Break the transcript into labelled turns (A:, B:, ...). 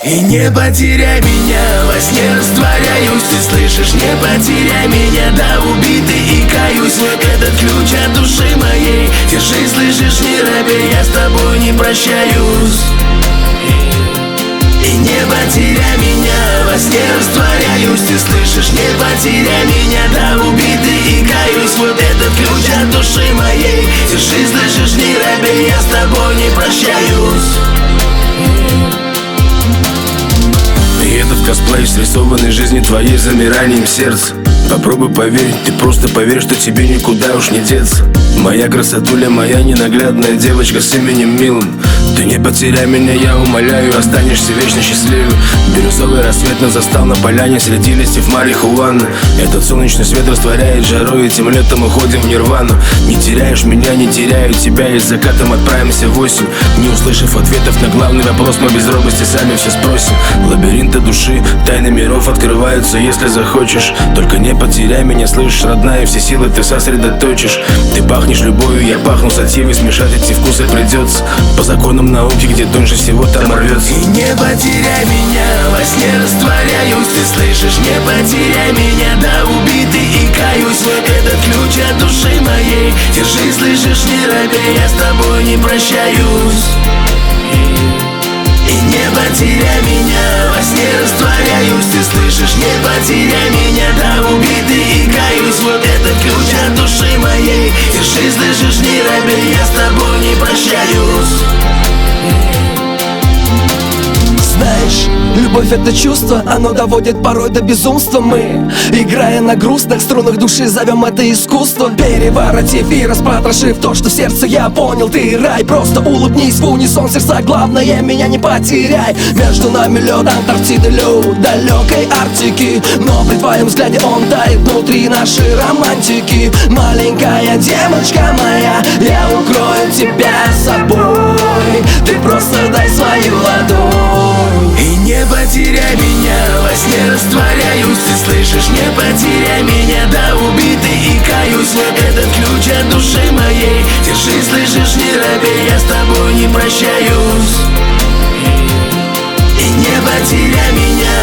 A: И не потеряй меня, во сне растворяюсь. Ты слышишь, не потеряй меня, да убитый и каюсь. Этот ключ от души моей, держи, слышишь, не робей, я с тобой не прощаюсь. И не потеряй меня, во сне растворяюсь. Ты слышишь, не потеряй меня, да убитый и каюсь. Вот этот ключ от души моей, держи, слышишь, не робей, я с тобой не прощаюсь.
B: И этот косплей срисованный жизни твоей замиранием сердца. Попробуй поверить, ты просто поверь, что тебе никуда уж не деться. Моя красотуля, моя ненаглядная девочка с именем милым. Ты не потеряй меня, я умоляю, останешься вечно счастливым. Бирюзовый рассвет нас застал на поляне среди листьев марихуаны. Этот солнечный свет растворяет жару, этим летом уходим в нирвану. Не теряешь меня, не теряю тебя, и с закатом отправимся в осень. Не услышав ответов на главный вопрос, мы без робости сами все спросим. Лабиринты души, тайны миров открываются, если захочешь. Только не потеряй меня, слышишь, родная, все силы ты сосредоточишь. Ты пахнешь любовью, я пахну сативой, смешать эти вкусы придется. По законам науки, где тоньше всего, там рвется.
A: И не потеряй меня, во сне растворяюсь. Ты слышишь, не потеряй меня, да убитый и каюсь. Этот ключ от души моей, держи, слышишь, не робей, я с тобой не прощаюсь. И не потеряй меня, во сне растворяюсь. Ты слышишь, не потеряй меня, да убитый и каюсь. Вот этот ключ от души моей, держи, слышишь, не робей, я с тобой не прощаюсь.
C: Знаешь, любовь — это чувство, оно доводит порой до безумства. Мы, играя на грустных струнах души, зовем это искусство. Переворотив и распотрошив то, что в сердце я понял, ты рай. Просто улыбнись в унисон сердца, главное, меня не потеряй. Между нами лед, Антарктида, лед далекой Арктики. Но при твоем взгляде он тает внутри нашей романтики. Маленькая девочка моя, я укрою тебя собой. Ты просто дай свою ладонь.
A: И не потеряй меня, во сне растворяюсь. Ты слышишь, не потеряй меня, да убитый и каюсь. Этот ключ от души моей, держи, слышишь, не робей, я с тобой не прощаюсь. И не потеряй меня,